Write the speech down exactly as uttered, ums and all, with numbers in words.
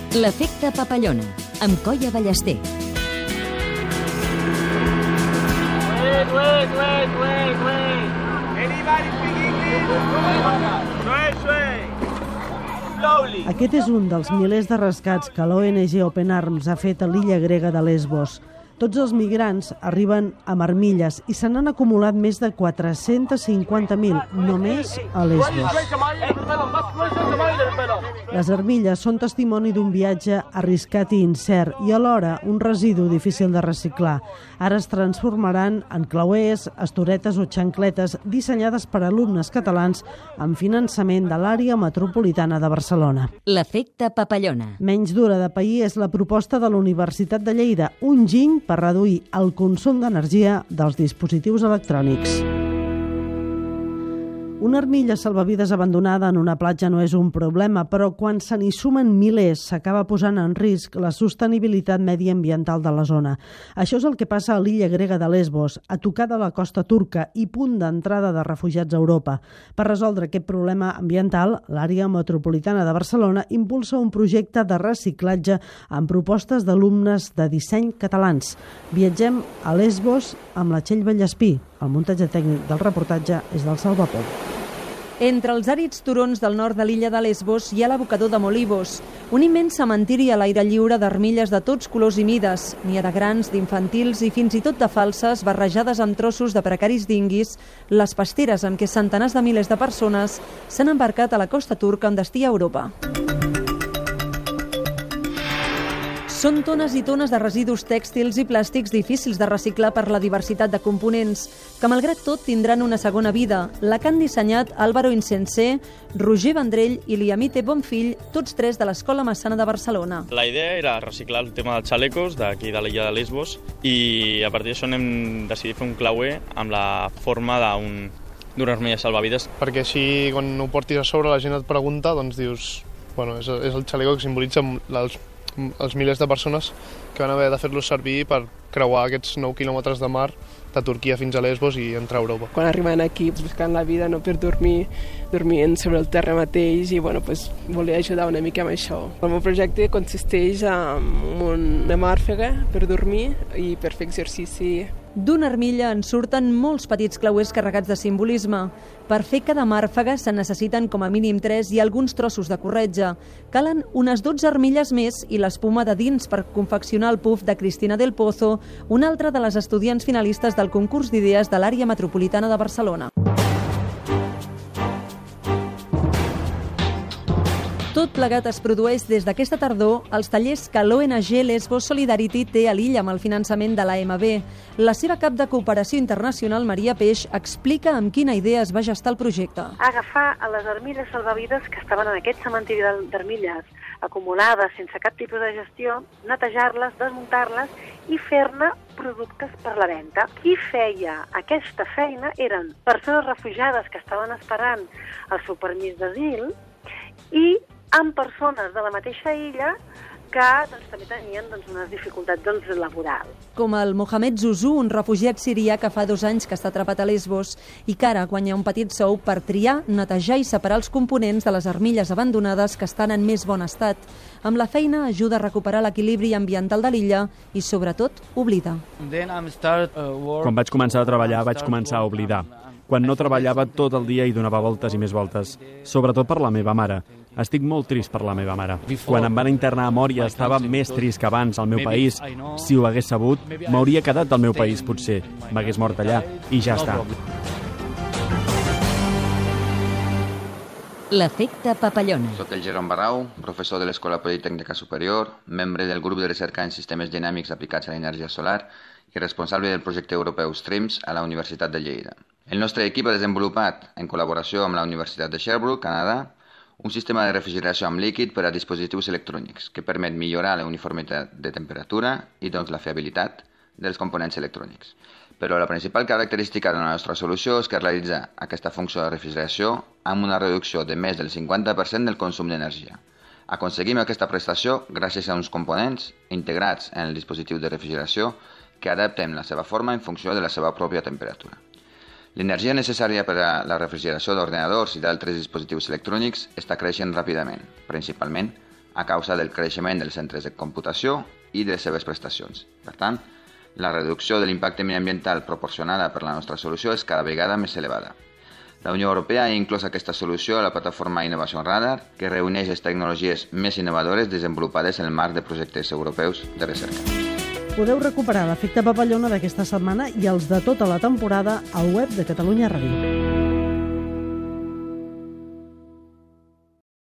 L'efecte papallona, amb Colla Ballester. Wait, wait, wait, wait, wait. Anybody speak English? Wait, wait. Slowly. Aquest és un dels milers de rescats que l'O N G Open Arms ha fet a l'illa grega de Lesbos. Tots els migrants arriben a Marmilles i se n'han acumulat més de quatre-cents cinquanta mil només a Lesbos. Les armilles són testimoni d'un viatge arriscat i incert i alhora un residu difícil de reciclar. Ara es transformaran en clauers, estoretes o xancletes dissenyades per alumnes catalans amb finançament de l'àrea metropolitana de Barcelona. L'efecte papallona. Menys dura de pair és la proposta de la Universitat de Lleida, un giny per reduir el consum d'energia dels dispositius electrònics. Una armilla salvavides abandonada en una platja no és un problema, però quan se n'hi sumen milers s'acaba posant en risc la sostenibilitat mediambiental de la zona. Això és el que passa a l'illa grega de Lesbos, a tocar de la costa turca i punt d'entrada de refugiats a Europa. Per resoldre aquest problema ambiental, l'àrea metropolitana de Barcelona impulsa un projecte de reciclatge amb propostes d'alumnes de disseny catalans. Viatgem a Lesbos amb la Txell Vallespí. El muntatge tècnic del reportatge és del Salvapol. Entre els àrids turons del nord de l'illa de Lesbos hi ha l'abocador de Molivos, un immens cementiri a l'aire lliure d'armilles de tots colors i mides. N'hi ha de grans, d'infantils i fins i tot de falses, barrejades amb trossos de precaris dinguis, les pasteres amb què centenars de milers de persones s'han embarcat a la costa turca amb destí a Europa. Són tones i tones de residus tèxtils i plàstics difícils de reciclar per la diversitat de components, que malgrat tot tindran una segona vida, la que han dissenyat Álvaro Insensé, Roger Vendrell i Liamite Bonfill, tots tres de l'Escola Massana de Barcelona. La idea era reciclar el tema dels xalecos d'aquí de l'illa de Lesbos i a partir d'això hem decidit fer un clauer amb la forma d'un d'una armilla salvavides. Perquè així quan ho portis a sobre la gent et pregunta, doncs dius, bueno, és, és el xaleco que simbolitza els els milers de persones que van haver de fer-los servir per creuar aquests nou quilòmetres de mar de Turquia fins a Lesbos i entrar a Europa. Quan arriben aquí buscant la vida, no per dormir, dormint sobre el terra mateix i bueno, pues, volia ajudar una mica amb això. El meu projecte consisteix en una màrfega per dormir i per fer exercici. D'una armilla en surten molts petits clauers carregats de simbolisme. Per fer cada màrfega se'n necessiten com a mínim tres i alguns trossos de corretja. Calen unes dotze armilles més i l'espuma de dins per confeccionar el puf de Cristina del Pozo, una altra de les estudiants finalistes del concurs d'idees de l'àrea metropolitana de Barcelona. Tot plegat es produeix des d'aquesta tardor als tallers que l'O N G Lesbos Solidarity té a l'illa amb el finançament de l'A M B. La seva cap de cooperació internacional, Maria Peix, explica amb quina idea es va gestar el projecte. Agafar a les armilles salvavides que estaven en aquest cementiri d'armilles acumulades sense cap tipus de gestió, netejar-les, desmuntar-les i fer-ne productes per la venda. Qui feia aquesta feina eren persones refugiades que estaven esperant el seu permís d'asil i amb persones de la mateixa illa que doncs, també tenien doncs, unes dificultats doncs, laborals. Com el Mohamed Zuzú, un refugiat sirià que fa dos anys que està atrapat a Lesbos i que ara guanya un petit sou per triar, netejar i separar els components de les armilles abandonades que estan en més bon estat. Amb la feina ajuda a recuperar l'equilibri ambiental de l'illa i, sobretot, oblida. Quan vaig començar a treballar vaig començar a oblidar. Quan no treballava tot el dia i donava voltes i més voltes, sobretot per la meva mare. Estic molt trist per la meva mare. Quan em van internar a Mòria estava més trist que abans al meu país. Si ho hagués sabut, m'hauria quedat al meu país, potser. M'hagués mort allà i ja està. L'efecte papallona. Soc el Jerome Barrau, professor de l'Escola Politècnica Superior, membre del grup de recerca en sistemes dinàmics aplicats a l'energia solar i responsable del projecte europeu Streams a la Universitat de Lleida. El nostre equip ha desenvolupat, en col·laboració amb la Universitat de Sherbrooke, Canadà, un sistema de refrigeració amb líquid per a dispositius electrònics que permet millorar la uniformitat de temperatura i doncs la fiabilitat dels components electrònics. Però la principal característica de la nostra solució és que realitza aquesta funció de refrigeració amb una reducció de més del cinquanta per cent del consum d'energia. Aconseguim aquesta prestació gràcies a uns components integrats en el dispositiu de refrigeració que adaptem la seva forma en funció de la seva pròpia temperatura. L'energia necessària per a la refrigeració d'ordenadors i d'altres dispositius electrònics està creixent ràpidament, principalment a causa del creixement dels centres de computació i de les seves prestacions. Per tant, la reducció de l'impacte mediambiental proporcionada per la nostra solució és cada vegada més elevada. La Unió Europea ha inclòs aquesta solució a la plataforma Innovation Radar, que reuneix les tecnologies més innovadores desenvolupades en el marc de projectes europeus de recerca. Podeu recuperar l'efecte papallona d'aquesta setmana i els de tota la temporada al web de Catalunya Ràdio.